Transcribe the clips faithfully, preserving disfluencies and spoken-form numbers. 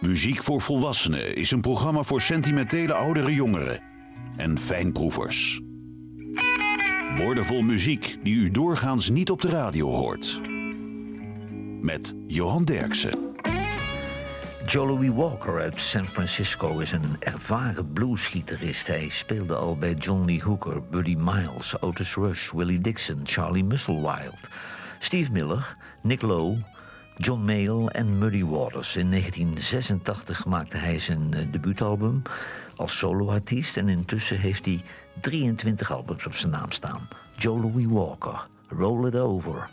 Muziek voor Volwassenen is een programma voor sentimentele oudere jongeren en fijnproevers. Woordenvol muziek die u doorgaans niet op de radio hoort. Met Johan Derksen. Joe Louis Walker uit San Francisco is een ervaren bluesgitarist. Hij speelde al bij John Lee Hooker, Buddy Miles, Otis Rush, Willie Dixon, Charlie Musselwhite, Steve Miller, Nick Lowe, John Mayall en Muddy Waters. In negentien zesentachtig maakte hij zijn uh, debuutalbum als soloartiest en intussen heeft hij drieëntwintig albums op zijn naam staan. Joe Louis Walker, Roll It Over.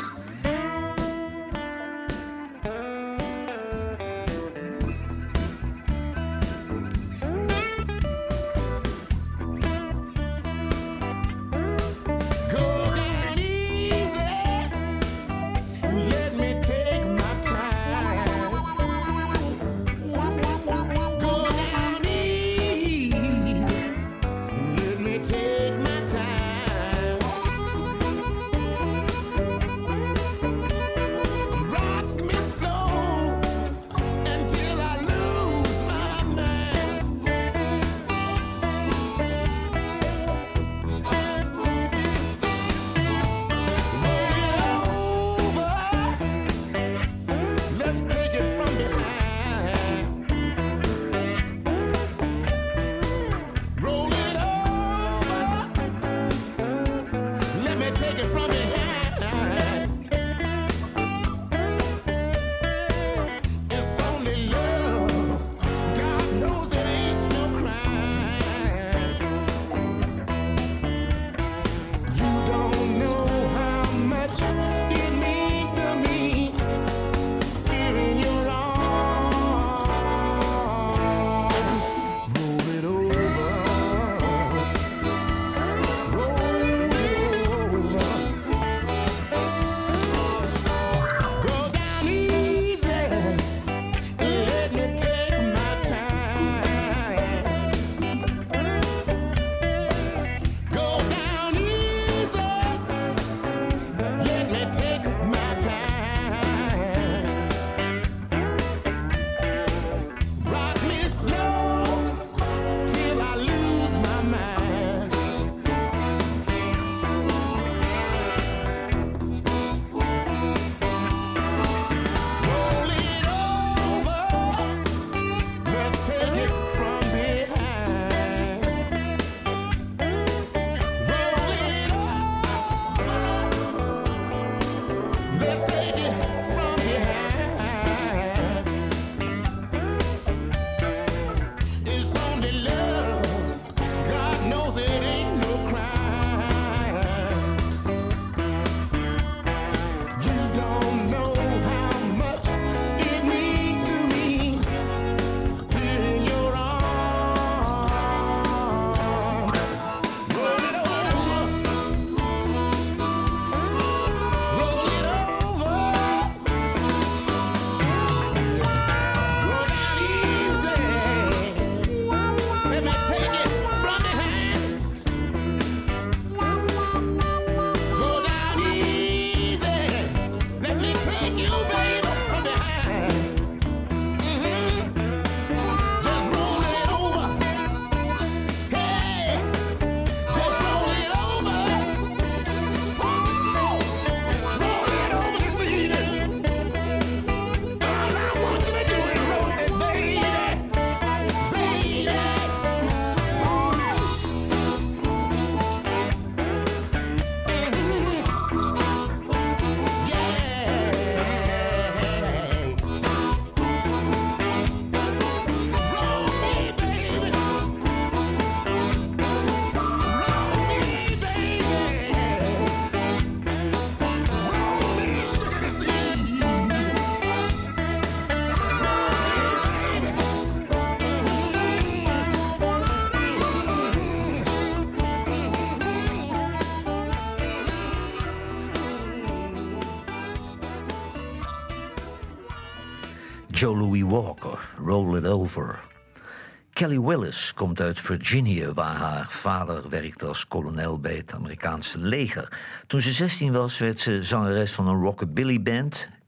Joe Louis Walker, Roll It Over. Kelly Willis komt uit Virginia, waar haar vader werkte als kolonel bij het Amerikaanse leger. Toen ze zestien was, werd ze zangeres van een rockabilly band,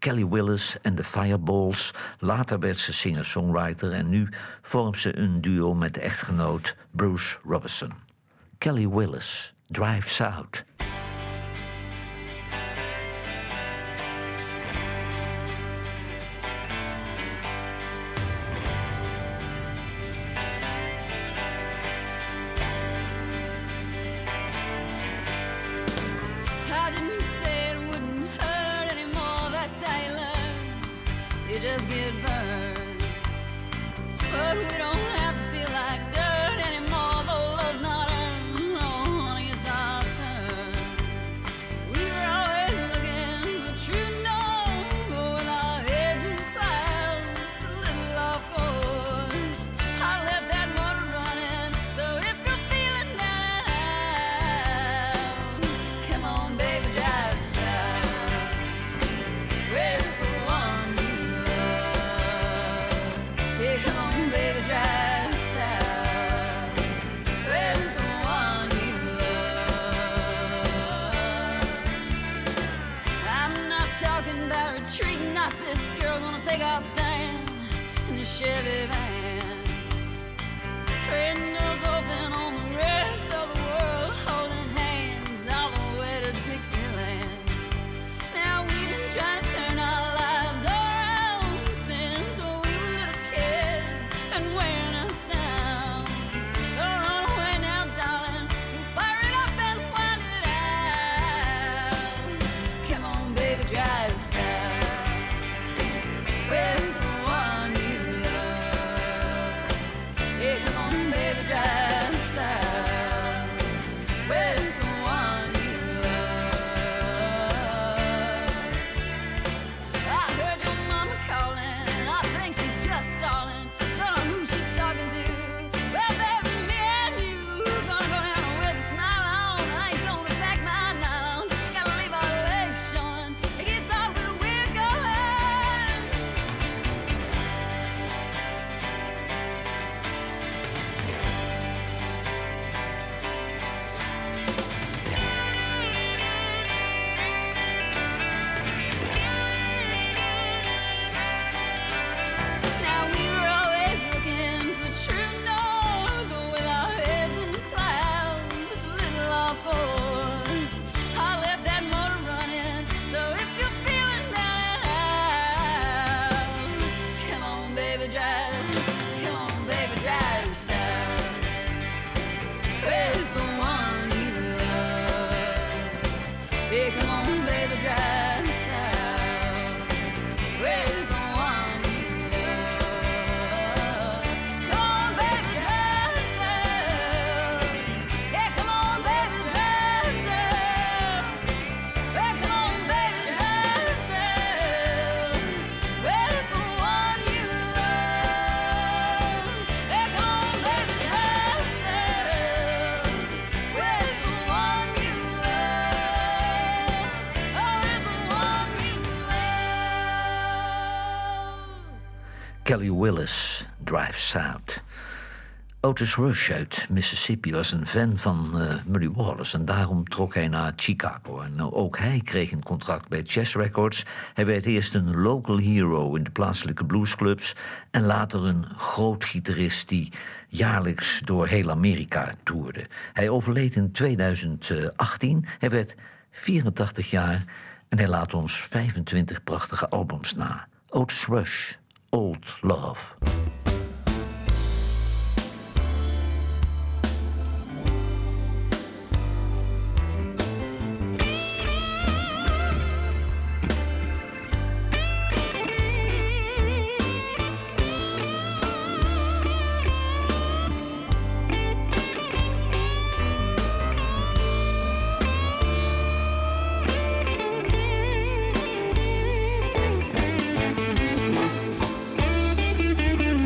Kelly Willis en de Fireballs. Later werd ze singer-songwriter en nu vormt ze een duo met echtgenoot Bruce Robertson. Kelly Willis, Drive South. Just get burned, but we don't have to feel like dirt anymore. Though love's not earned, oh honey, it's our turn. We were always looking for true north, but with our heads in clouds, just a little off course. I left that motor running, so if you're feeling down and out, come on, baby, drive south. Where's the one? Yeah, come on, baby, drive south. Where's the one you love? I'm not talking about retreating, not this girl gonna take our stand in the Chevy van. Windows open on the rest of the world, holding hands all the way to Dixieland. Now we've been trying to turn our lives around since we were little kids and wearing us down. Don't run away now, darling. We'll fire it up and wind it out. Come on, baby, drive south. Where's the one you love? Yeah, come on, baby, drive south. Where's the one you love? I heard your mama calling. I think she's just stalling. Don't know who she's talking to. Well, baby, me and you gonna go down with a smile on. I ain't gonna pack my nylons. Gotta leave our legs showing. It gets off with a weird going. Now we were always looking for true north, but with our heads in the clouds, just a little off course. I left that motor running, so if you're feeling down and out, come on, baby, drive. Come on, baby, drive south. Where's the one you love? Yeah, come on, baby, drive south. Where's the one you love? Come on, baby, drive south. Yeah, come on, baby, drive south. Yeah, come on, baby, drive south. Where's the one you love? Yeah, come on, baby, drive south. Where's the one you love? Oh, where's the one you love? Kelly Willis, Drive South. Otis Rush uit Mississippi was een fan van uh, Muddy Waters en daarom trok hij naar Chicago. En uh, ook hij kreeg een contract bij Chess Records. Hij werd eerst een local hero in de plaatselijke bluesclubs en later een groot gitarist die jaarlijks door heel Amerika toerde. Hij overleed in tweeduizend achttien. Hij werd vierentachtig jaar en hij laat ons vijfentwintig prachtige albums na. Otis Rush, Old Love. Come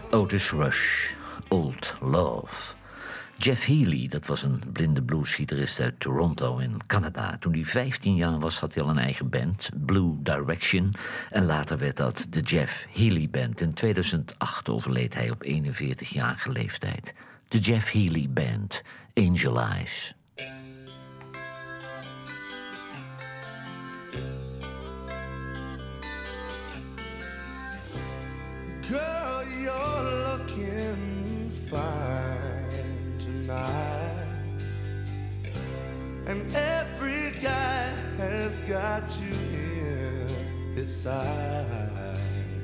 Otis Rush, Old Love. Jeff Healey, dat was een blinde bluesgitarist uit Toronto in Canada. Toen hij vijftien jaar was, had hij al een eigen band, Blue Direction. En later werd dat de Jeff Healey Band. In tweeduizend acht overleed hij op eenenveertigjarige leeftijd. De Jeff Healey Band, Angel Eyes. Girl, you're looking fine tonight, and every guy has got you in his sight.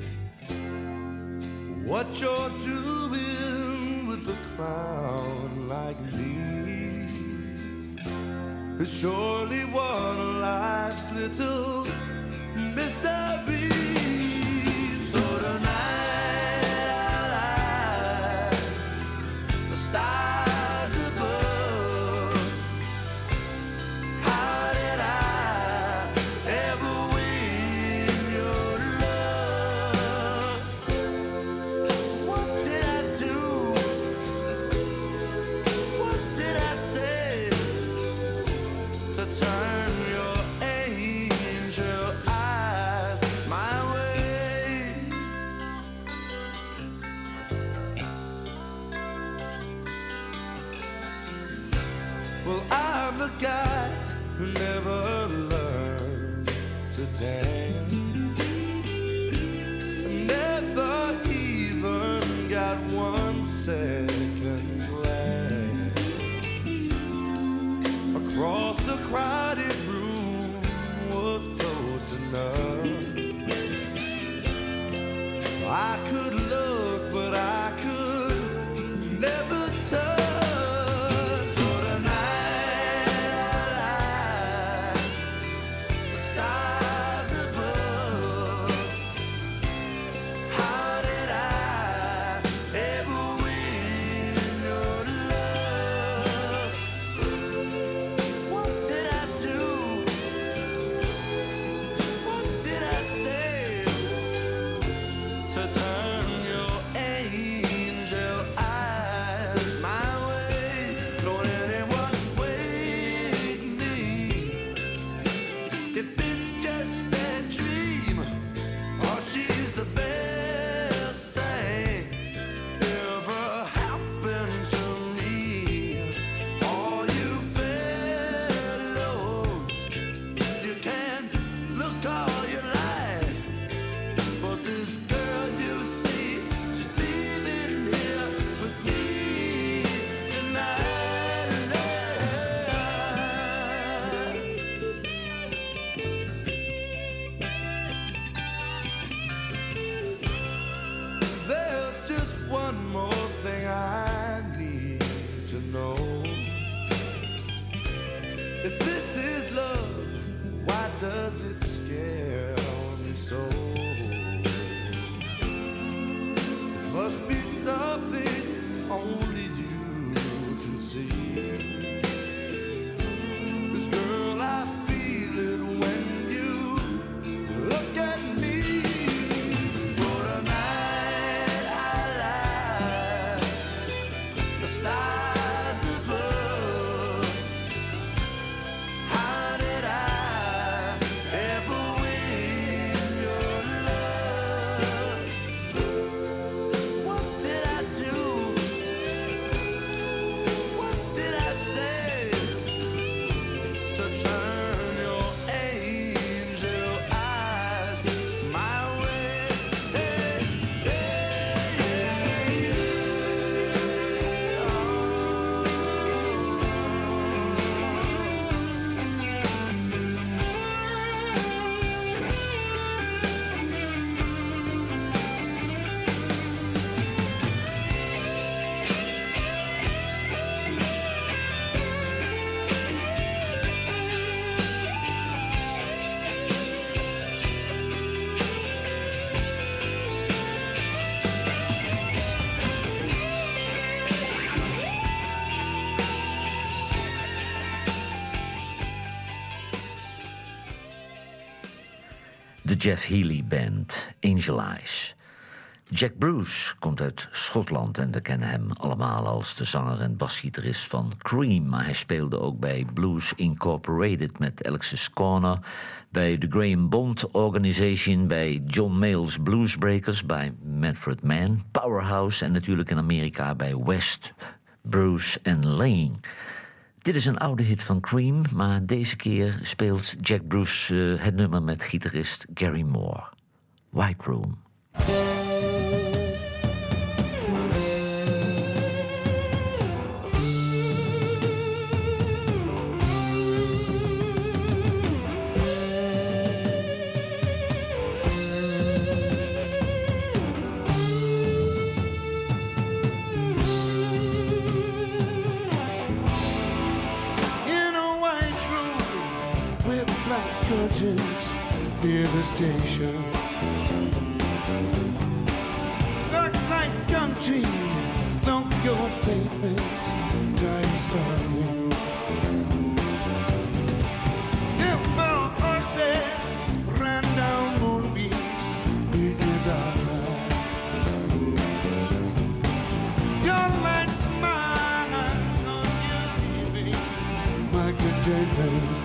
What you're doing with a clown like me is surely one of life's little mysteries. So tonight guy who never learned to dance, never even got one second glance across a crowded room was close enough. I could look, but I could never touch. De Jeff Healey Band, Angel Eyes. Jack Bruce komt uit Schotland en we kennen hem allemaal als de zanger en basgitarist van Cream. Maar hij speelde ook bij Blues Incorporated met Alexis Corner, bij de Graham Bond Organization, bij John Mayall's Bluesbreakers, bij Manfred Mann, Powerhouse en natuurlijk in Amerika bij West, Bruce en Lane. Dit is een oude hit van Cream, maar deze keer speelt Jack Bruce uh, het nummer met gitarist Gary Moore. White Room. Curtains near the station. Dark like country, don't go pavements, time starting. Temple horses ran down moonbeams in your dark eye. Your light smiles on your leaving, my contentment.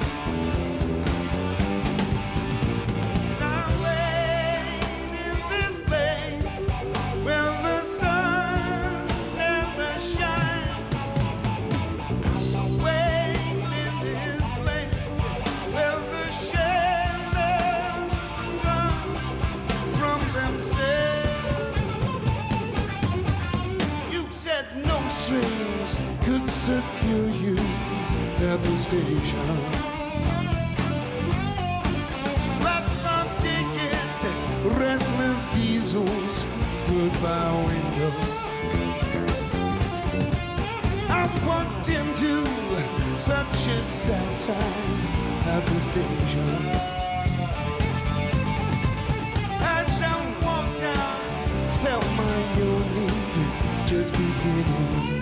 Could secure you at the station. Platform tickets, restless diesels, goodbye window. I walked into such a sad time at the station. As I walked out, felt my own need just beginning.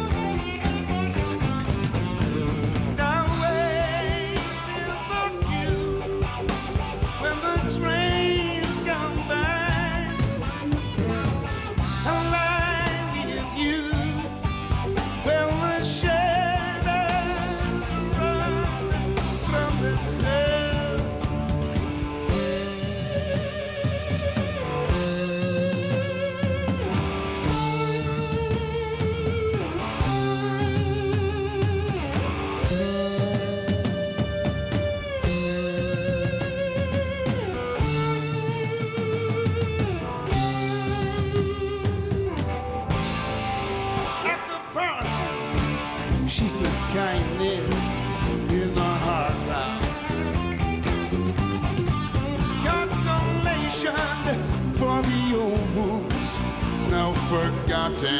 Forgotten.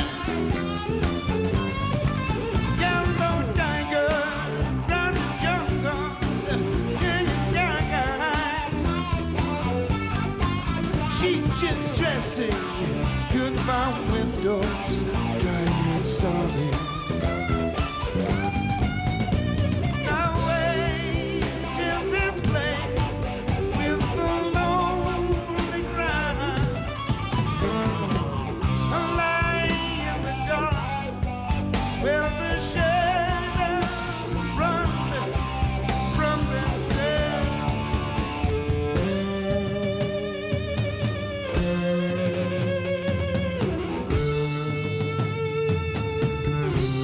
Yellow tiger, run the jungle, in the dark eye. She's just dressing, goodbye windows, time is starting. Now wait till this place with the lonely ground. Well, the shadows run from themselves.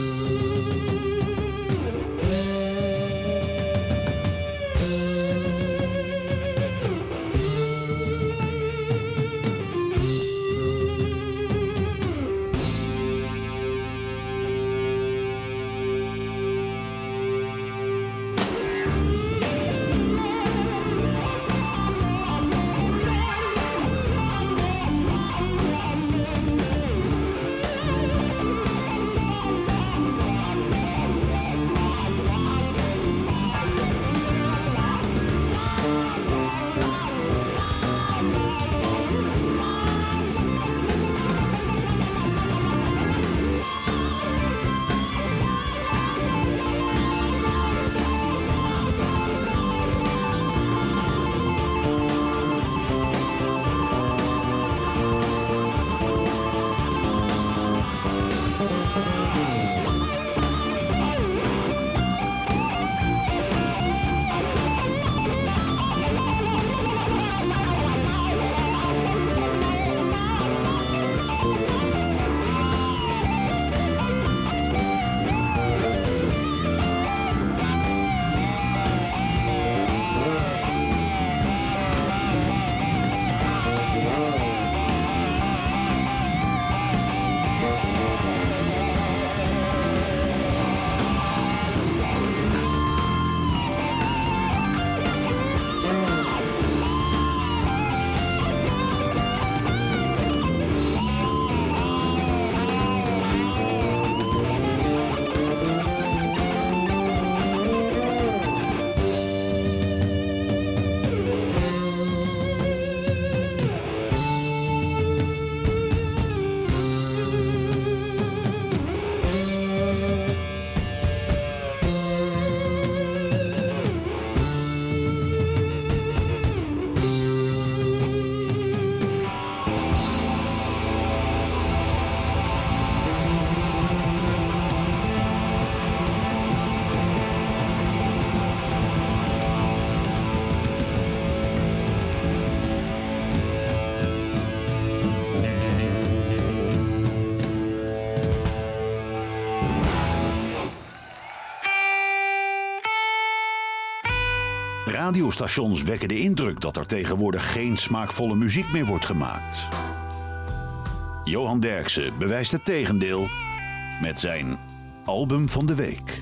radiostations wekken de indruk dat er tegenwoordig geen smaakvolle muziek meer wordt gemaakt. Johan Derksen bewijst het tegendeel met zijn album van de week.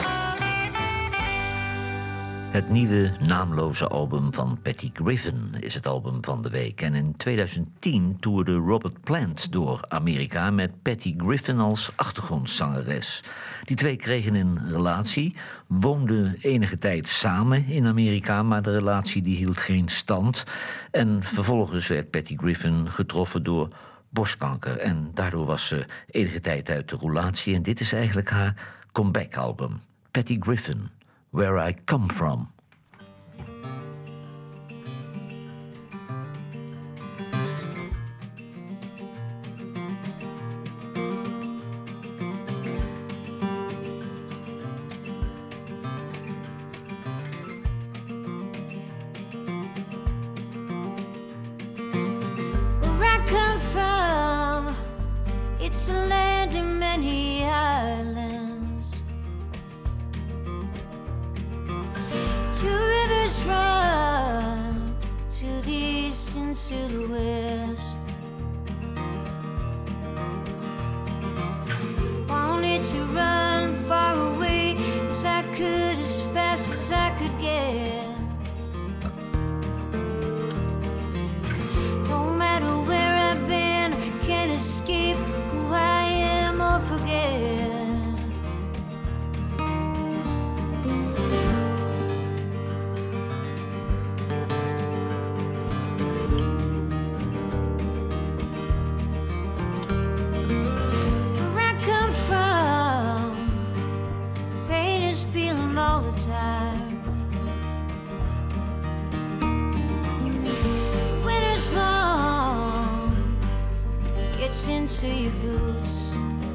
Het nieuwe naamloze album van Patty Griffin is het album van de week. En in tweeduizend tien toerde Robert Plant door Amerika met Patty Griffin als achtergrondzangeres. Die twee kregen een relatie, woonden enige tijd samen in Amerika, maar de relatie die hield geen stand. En vervolgens werd Patty Griffin getroffen door borstkanker. En daardoor was ze enige tijd uit de roulatie. En dit is eigenlijk haar comeback-album. Patty Griffin, Where I Come From. Where I come from, it's a land of many islands. Two rivers run to the east and to the west. Wanted to run far away as I could, as fast as I could get. No matter where I've been, I can't escape who I am or forget. Where I come from, pain is peeling all the time. Winter's long, gets into your boots.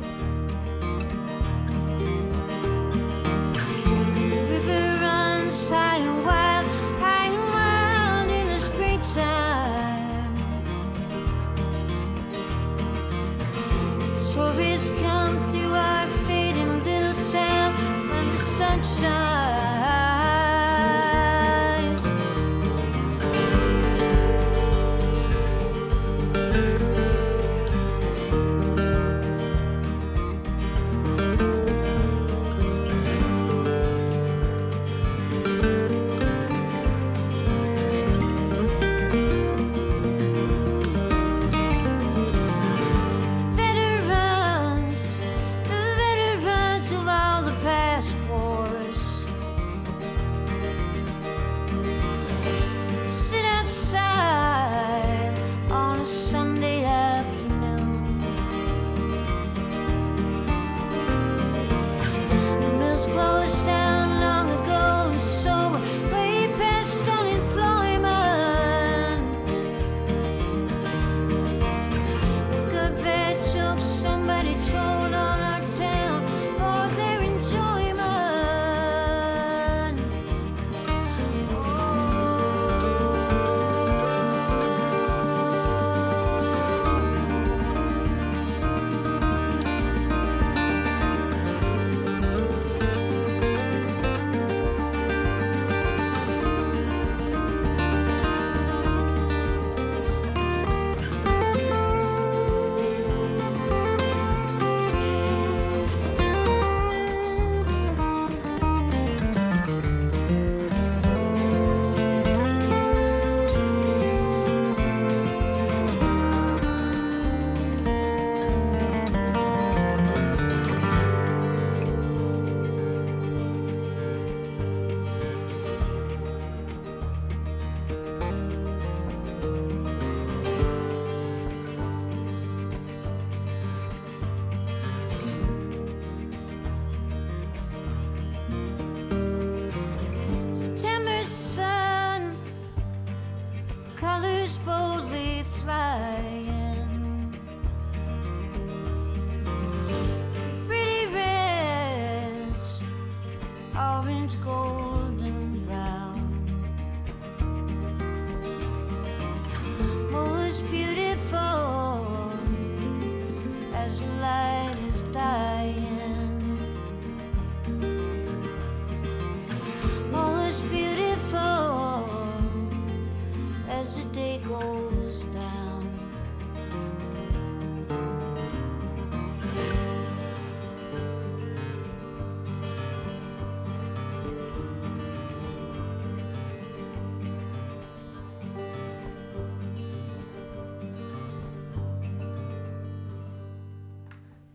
The river runs high and wild, high and wild in the springtime. Stories come through our fading little town when the sun shines. Veterans, the veterans of all the past wars, sit outside on a Sunday afternoon. The mills closed down long ago, and so we're way past unemployment. Good bad jokes somebody told on our town for their enjoyment. September sun, colors boldly flying. Pretty reds, orange, golden brown. Most beautiful as the light is dying. Most beautiful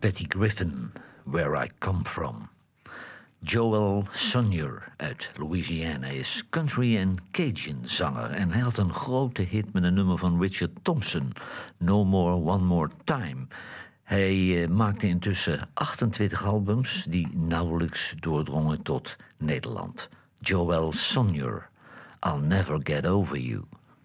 Patty Griffin, Where I Come From. Joel Sonnier uit Louisiana is country- en Cajun-zanger en hij had een grote hit met een nummer van Richard Thompson, No More, One More Time. Hij uh, maakte intussen achtentwintig albums die nauwelijks doordrongen tot Nederland. Joel Sonnier, I'll Never Get Over You.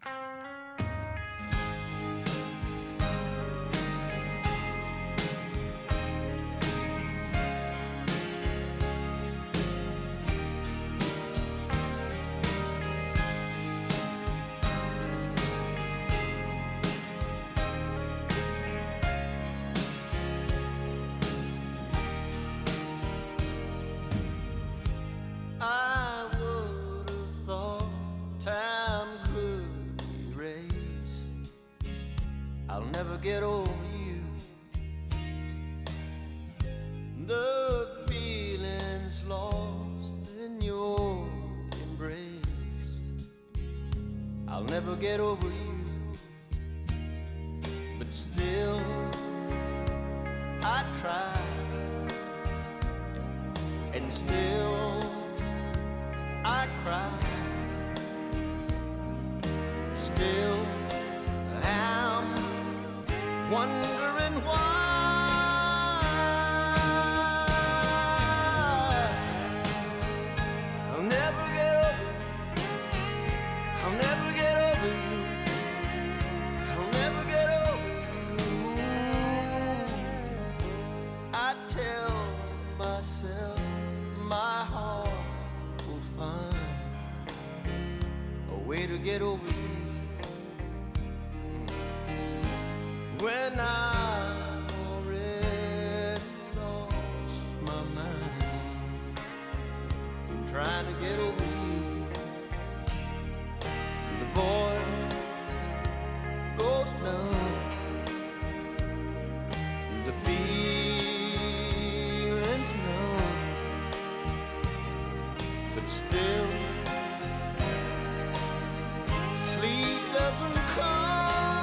Get over you. The feelings lost in your embrace. I'll never get over you. But still, I try. And still, I cry. Still, I'm wondering why I'll never get over you. I'll never get over you. I'll never get over you. I tell myself my heart will find a way to get over you. When I've already lost my mind, I'm trying to get over you. The voice goes numb. The feeling's numb. But still, sleep doesn't come.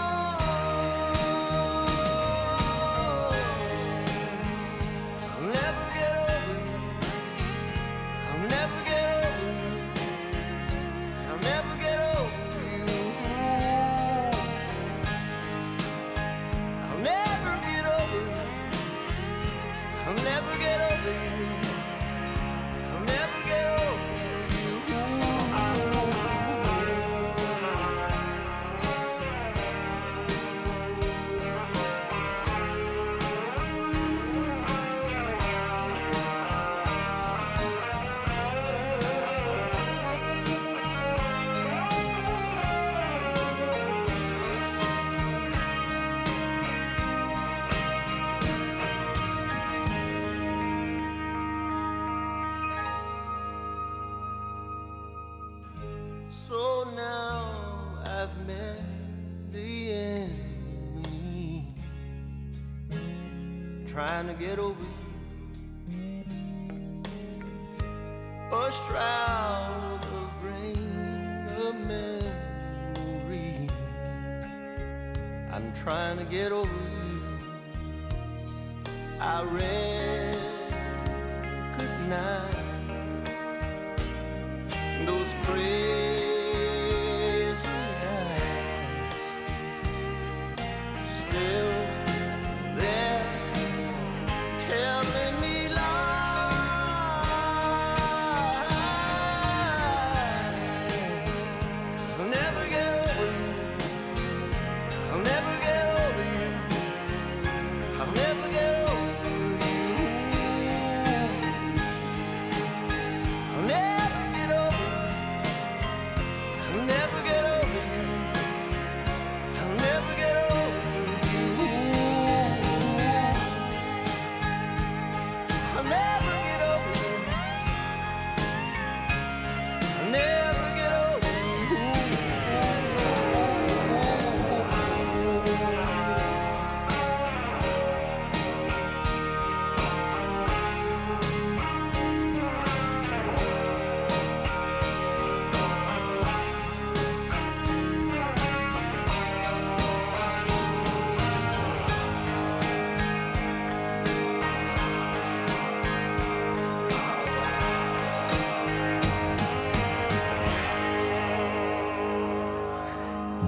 So now I've met the enemy, trying to get over you. A shroud of rain, a memory. I'm trying to get over you. I recognize those crazy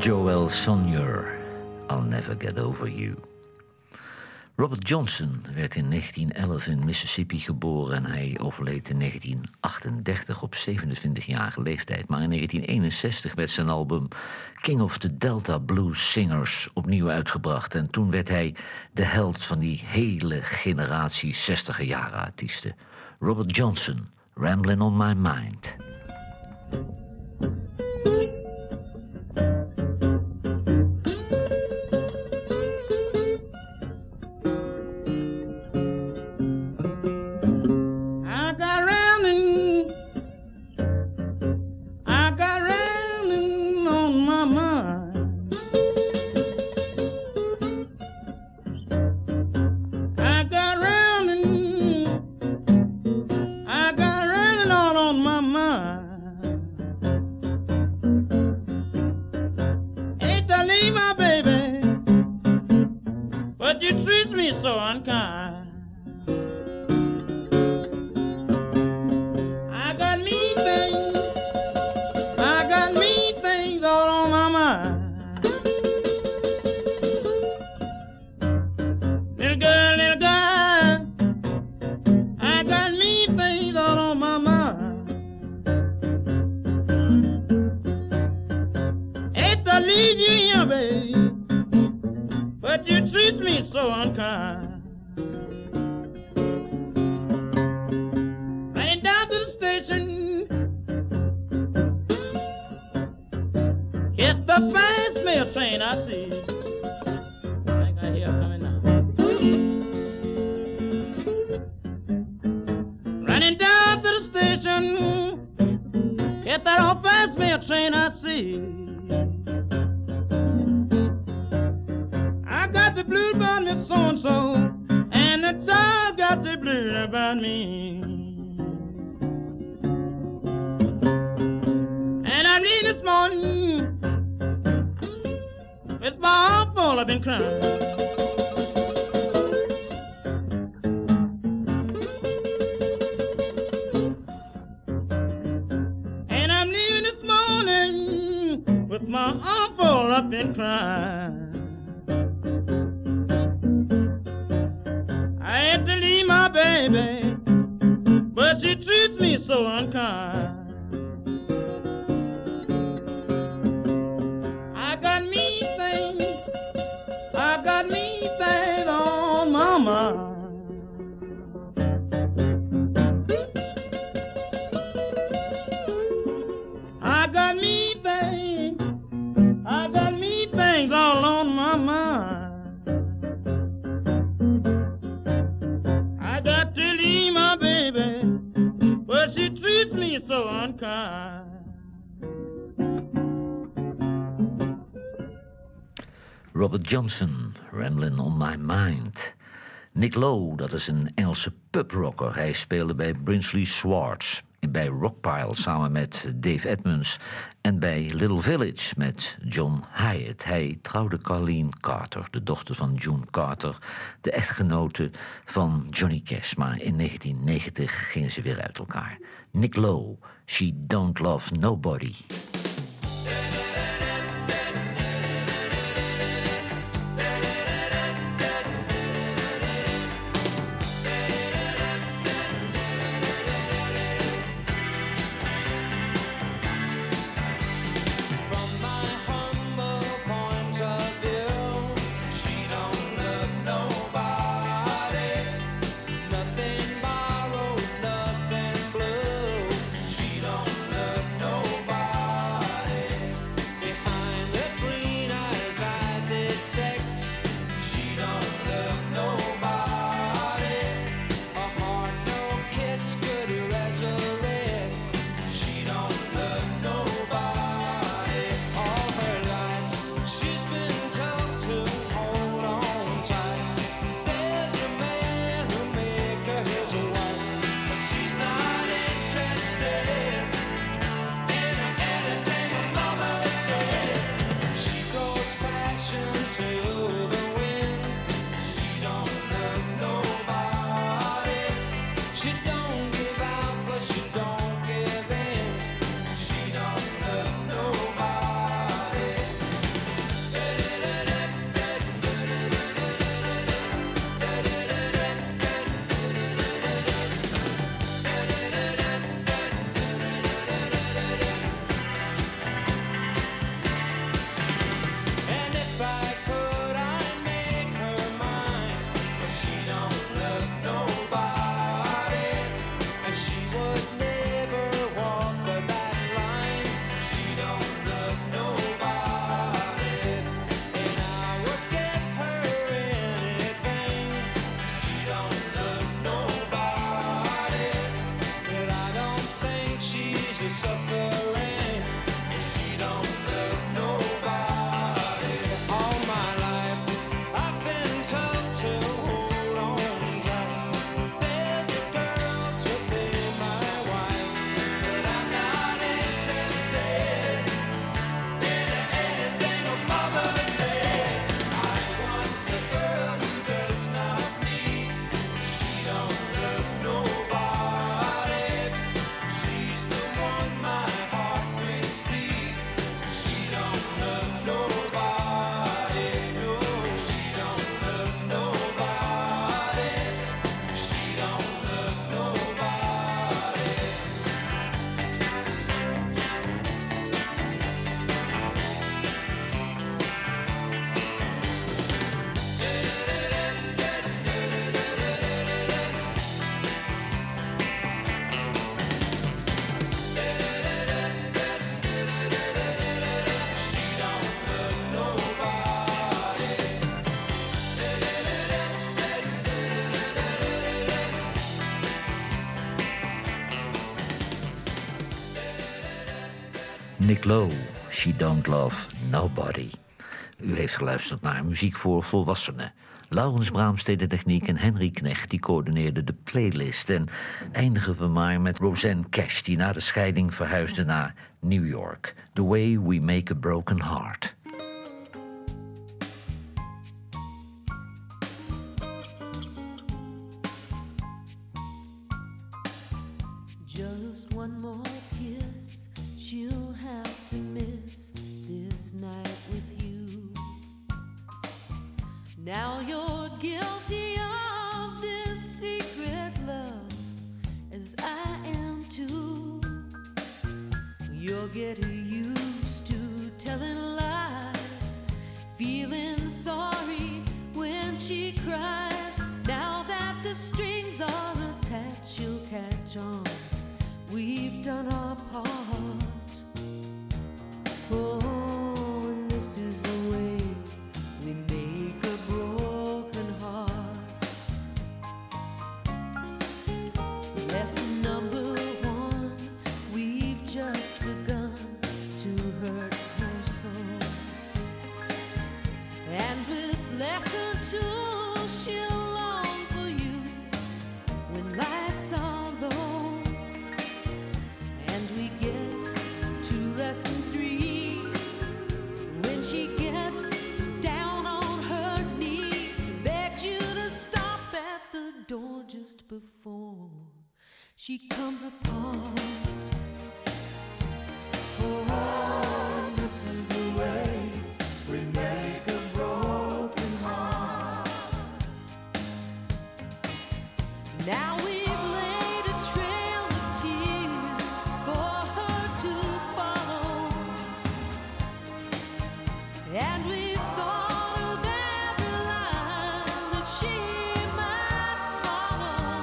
Joel Sonier, I'll Never Get Over You. Robert Johnson werd in negentien elf in Mississippi geboren en hij overleed in negentien achtendertig op zevenentwintigjarige leeftijd. Maar in negentien eenenzestig werd zijn album King of the Delta Blues Singers opnieuw uitgebracht. En toen werd hij de held van die hele generatie zestiger jaren artiesten. Robert Johnson, Ramblin' on My Mind. Robert Johnson, Ramblin' on My Mind. Nick Lowe, dat is een Engelse pubrocker. Hij speelde bij Brinsley Schwartz, bij Rockpile samen met Dave Edmunds en bij Little Village met John Hyatt. Hij trouwde Carleen Carter, de dochter van June Carter, de echtgenote van Johnny Cash. Maar in negentien negentig gingen ze weer uit elkaar. Nick Lowe, She Don't Love Nobody. Nothing borrowed, nothing blue. She don't love nobody. Nick Lowe, She Don't Love Nobody. U heeft geluisterd naar muziek voor volwassenen. Laurens Braams deed de techniek en Henry Knecht die coördineerde de playlist. En eindigen we maar met Rosanne Cash, die na de scheiding verhuisde naar New York. The Way We Make a Broken Heart. Just one more kiss, she'll have to miss this night with you. Now you're guilty of this secret love, as I am too. You're getting used to telling lies, feeling sorry when she cries. Now that the strings are attached, you'll catch on. We've done our part. Oh, and this is the way we make a broken heart. Lesson number one, we've just begun to hurt her soul. And with lesson two, she'll long for you when lights are low. Lesson three, when she gets down on her knees, begs you to stop at the door just before she comes apart. Oh, this is the way we make a broken heart. Now we and we've thought of every line that she might swallow.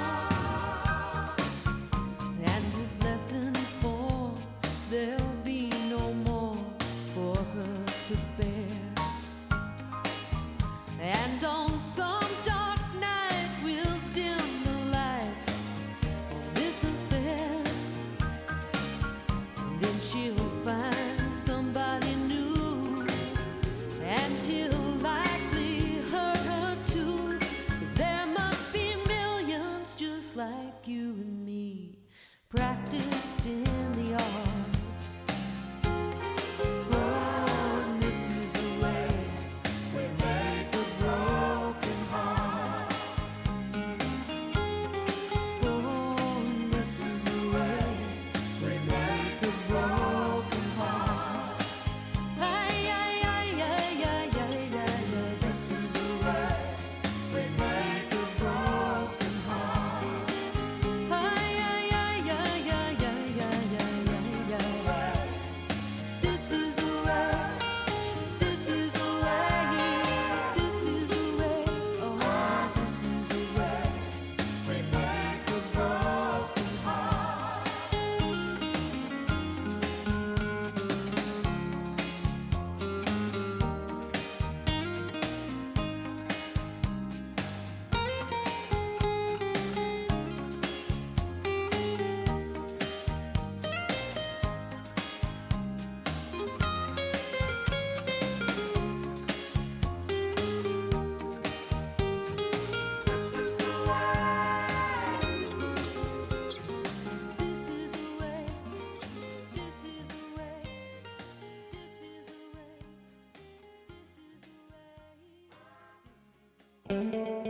And with lesson four, there'll be no more for her to bear. And on some dark night, we'll dim the lights on this affair. And then she'll find somebody new. And he'll likely hurt her too, 'cause there must be millions just like you and me, practiced in the arts. Oh, and this is the way we make a broken heart. Oh, and this is the way we make a broken heart. Ay, ay, ay, ay, ay, ay, ay, ay. This is the way we make a broken heart. Ay, ay, ay, ay, ay, ay, ay, ay, ay, ay. This is the way, this is the way, this is the way, oh, this is the way we make a broken heart. This is the way, this is the way, this is the way, this is the way, this is the way.